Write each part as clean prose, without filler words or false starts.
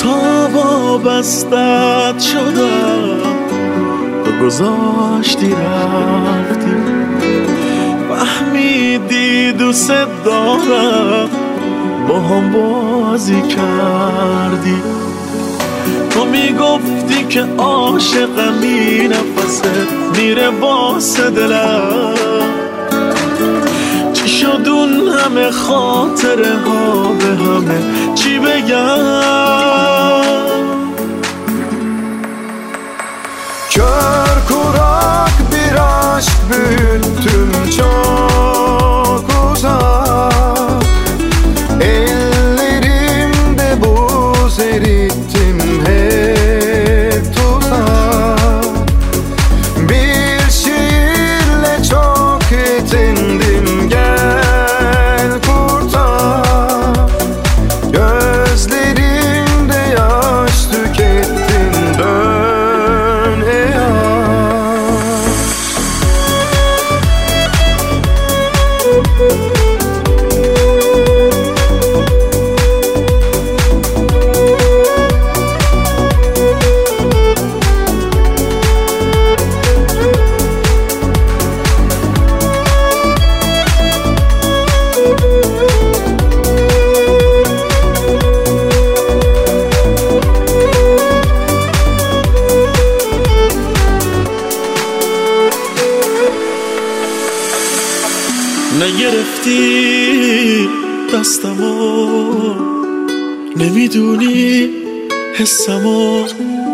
تا وابستت شدم تو گذاشتی رفتی، فهمیدی دوست دارم با هم بازی کردی. تو میگفتی که عاشقمی، نفست میره واسه دلم. چی شد اون همه خاطره ها، به همه چی بگم؟ Kör kurak bir aşk büyüttüm çok uzak, ellerimde buz erittim hep tuzak. Bir şiirle çok yetindim, gel kurtar. Gözlerimde yaş tükettin, dön ey نگرفتی دستمو، نمیدونی حسمو،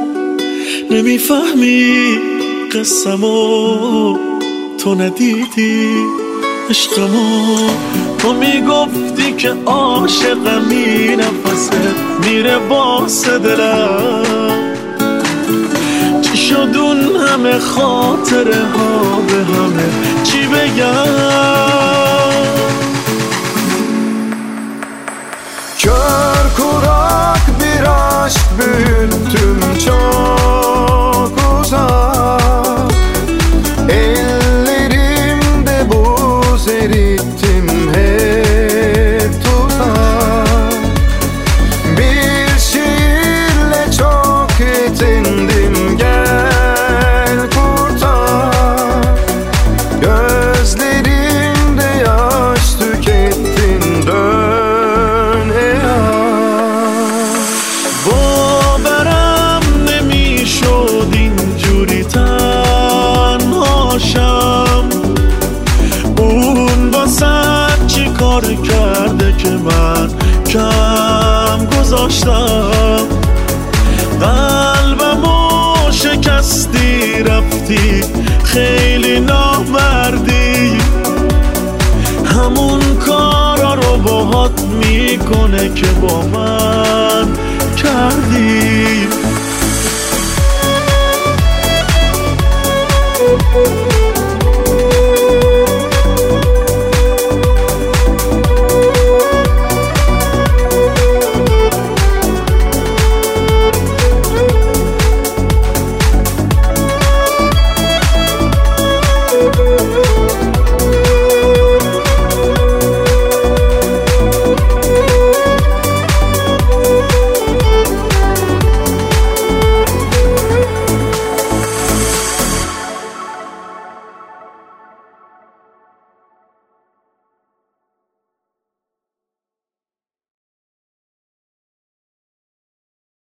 نمیفهمی قسمو، تو ندیدی عشقمو. تو میگفتی که عاشقمی، نفست میره واسه دلم. چی شد اون همه خاطره ها، به همه چی بگم؟ Kör kurak bir aşk büyüttüm çok uzak, ellerimde buz erittim hep tuzak. Bir şiirle çok yetindim, gel kurtar. Gözlerimde yaş tükettin, dön ey باورم نمیشد اینجوری تنهاشم. اون واسه چی کار کرده که من کم گذاشتم؟ قلبمو شکستی رفتی، خیلی نامردی. همون کارا رو باهات میکنه که با من کرد.